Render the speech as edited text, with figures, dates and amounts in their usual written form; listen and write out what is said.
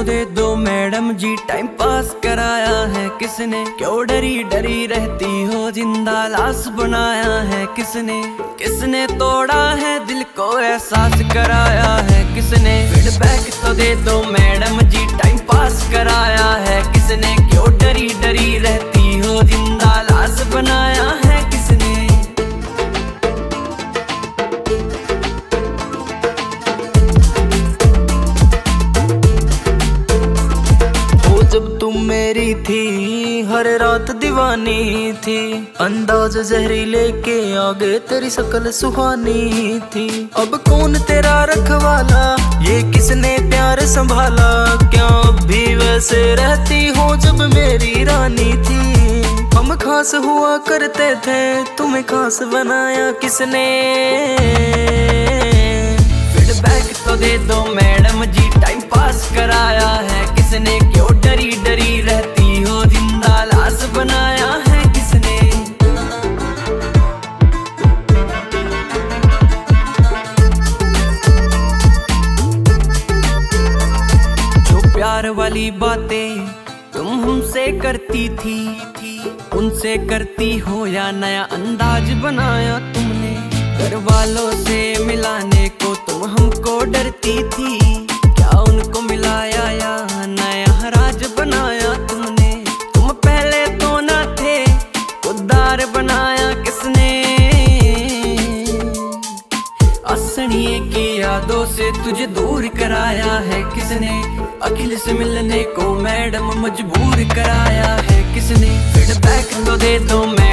तो दे दो मैडम जी, time pass कराया है किसने? क्यों डरी डरी रहती हो, जिंदा लाश बनाया है किसने? किसने तोड़ा है दिल को, एहसास कराया है किसने? फीडबैक तो दे दो मैडम जी, टाइम पास कराया है किसने? क्यों डरी डरी रहती हो, जिंदा लाश बनाया है किसने? जब तुम मेरी थी हर रात दीवानी थी, अंदाज जहरीले के आगे तेरी शक्ल सुहानी थी। अब कौन तेरा रखवाला, ये किसने प्यार संभाला? क्या अब भी वैसे रहती हो जब मेरी रानी थी? हम खास हुआ करते थे, तुम्हें खास बनाया किसने? फीडबैक तो दे दो मैडम जी, टाइम पास कराया है किसने? क्यों डरी डरी रहती हो, जिंदा लाश बनाया है किसने? जो प्यार वाली बातें तुम हमसे करती थी, उनसे करती हो या नया अंदाज बनाया तुमने? घर वालों से मिलाने को तुम हमको डरती थी, क्या उनको मिलाया या नया राज बनाया तुमने? तुम पहले तो ना थे, खुददार बनाया किसने? असनिए की यादों से तुझे दूर कराया है किसने? अखिल से मिलने को मैडम मजबूर कराया है किसने? फीडबैक तो दे दो मैडम